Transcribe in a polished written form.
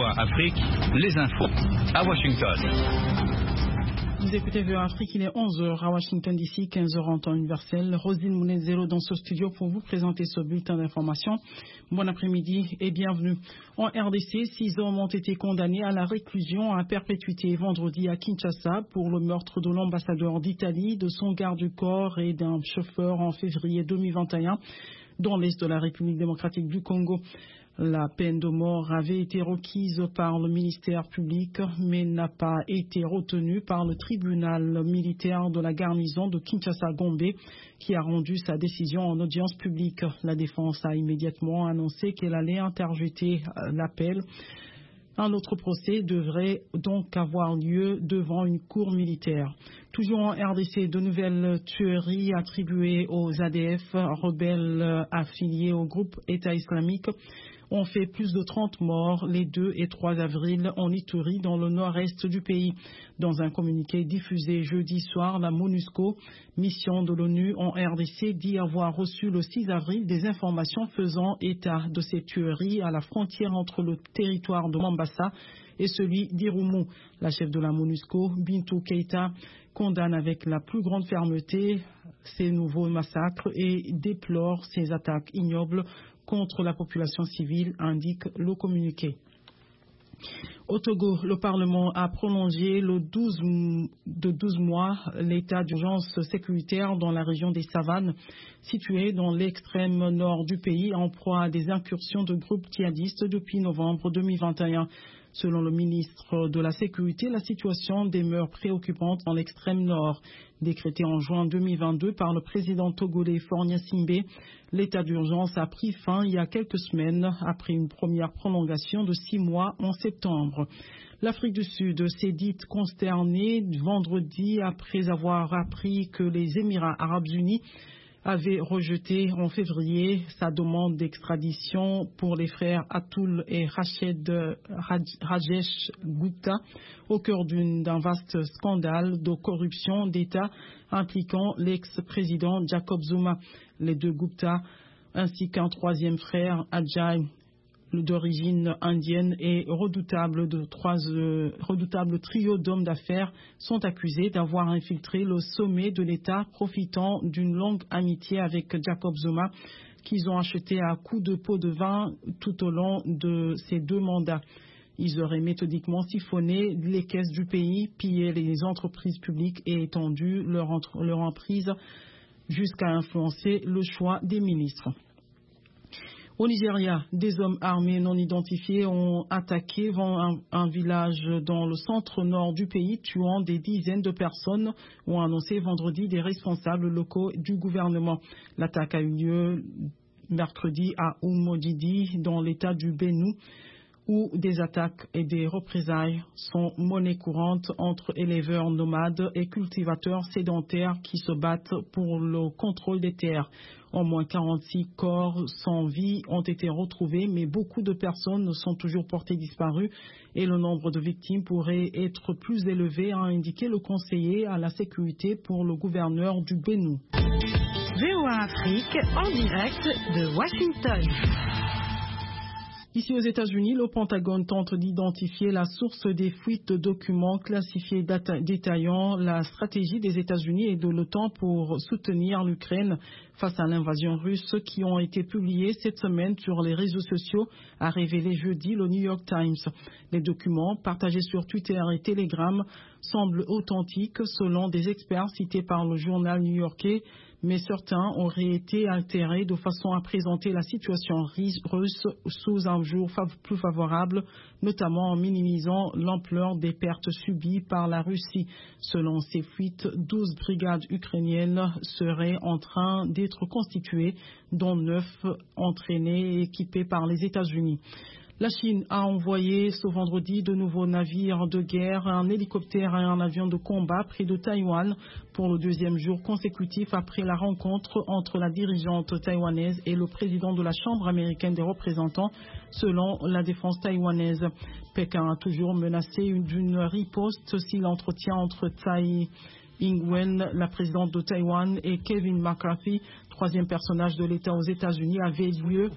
VOA Afrique, les infos à Washington. Vous écoutez VOA Afrique, il est 11h à Washington DC, 15h en temps universel. Rosine Mounezero dans ce studio pour vous présenter ce bulletin d'information. Bon après-midi et bienvenue. En RDC, 6 hommes ont été condamnés à la réclusion à perpétuité vendredi à Kinshasa pour le meurtre de l'ambassadeur d'Italie, de son garde du corps et d'un chauffeur en février 2021 dans l'est de la République démocratique du Congo. La peine de mort avait été requise par le ministère public, mais n'a pas été retenue par le tribunal militaire de la garnison de Kinshasa-Gombe, qui a rendu sa décision en audience publique. La défense a immédiatement annoncé qu'elle allait interjeter l'appel. Un autre procès devrait donc avoir lieu devant une cour militaire. Toujours en RDC, de nouvelles tueries attribuées aux ADF, rebelles affiliés au groupe État islamique, ont fait plus de 30 morts les 2 et 3 avril en Ituri, dans le nord-est du pays. Dans un communiqué diffusé jeudi soir, la MONUSCO, mission de l'ONU en RDC, dit avoir reçu le 6 avril des informations faisant état de ces tueries à la frontière entre le territoire de Mombasa et celui d'Irumu. La chef de la MONUSCO, Bintou Keita, condamne avec la plus grande fermeté ces nouveaux massacres et déplore ces attaques ignobles contre la population civile, indique le communiqué. Au Togo, le Parlement a prolongé de 12 mois l'état d'urgence sécuritaire dans la région des Savanes, située dans l'extrême nord du pays, en proie à des incursions de groupes djihadistes depuis novembre 2021. Selon le ministre de la Sécurité, la situation demeure préoccupante dans l'extrême nord. Décrété en juin 2022 par le président togolais Faure Gnassingbé, l'état d'urgence a pris fin il y a quelques semaines après une première prolongation de 6 mois en septembre. L'Afrique du Sud s'est dite consternée vendredi après avoir appris que les Émirats arabes unis avait rejeté en février sa demande d'extradition pour les frères Atul et Rajesh Gupta au cœur d'un vaste scandale de corruption d'État impliquant l'ex-président Jacob Zuma. Les 2 Gupta ainsi qu'un 3e frère, Ajay, d'origine indienne et redoutable trio d'hommes d'affaires, sont accusés d'avoir infiltré le sommet de l'État, profitant d'une longue amitié avec Jacob Zuma qu'ils ont acheté à coups de pot de vin tout au long de ces 2 mandats. Ils auraient méthodiquement siphonné les caisses du pays, pillé les entreprises publiques et étendu leur emprise jusqu'à influencer le choix des ministres. Au Nigeria, des hommes armés non identifiés ont attaqué un village dans le centre-nord du pays, tuant des dizaines de personnes, ont annoncé vendredi des responsables locaux du gouvernement. L'attaque a eu lieu mercredi à Umodidi, dans l'état du Benue, où des attaques et des représailles sont monnaie courante entre éleveurs nomades et cultivateurs sédentaires qui se battent pour le contrôle des terres. Au moins 46 corps sans vie ont été retrouvés, mais beaucoup de personnes sont toujours portées disparues et le nombre de victimes pourrait être plus élevé, a indiqué le conseiller à la sécurité pour le gouverneur du Benue. VOA Afrique en direct de Washington. Ici aux États-Unis, le Pentagone tente d'identifier la source des fuites de documents classifiés détaillant la stratégie des États-Unis et de l'OTAN pour soutenir l'Ukraine face à l'invasion russe, qui ont été publiés cette semaine sur les réseaux sociaux, a révélé jeudi le New York Times. Les documents partagés sur Twitter et Telegram semblent authentiques selon des experts cités par le journal new-yorkais, mais certains auraient été altérés de façon à présenter la situation russe sous un jour plus favorable, notamment en minimisant l'ampleur des pertes subies par la Russie. Selon ces fuites, 12 brigades ukrainiennes seraient en train d'être constituées, dont 9 entraînées et équipées par les États-Unis. La Chine a envoyé ce vendredi de nouveaux navires de guerre, un hélicoptère et un avion de combat près de Taïwan pour le 2e jour consécutif après la rencontre entre la dirigeante taïwanaise et le président de la Chambre américaine des représentants, selon la défense taïwanaise. Pékin a toujours menacé d'une riposte si l'entretien entre Tsai Ing-wen, la présidente de Taïwan, et Kevin McCarthy, 3e personnage de l'État aux États-Unis, avait lieu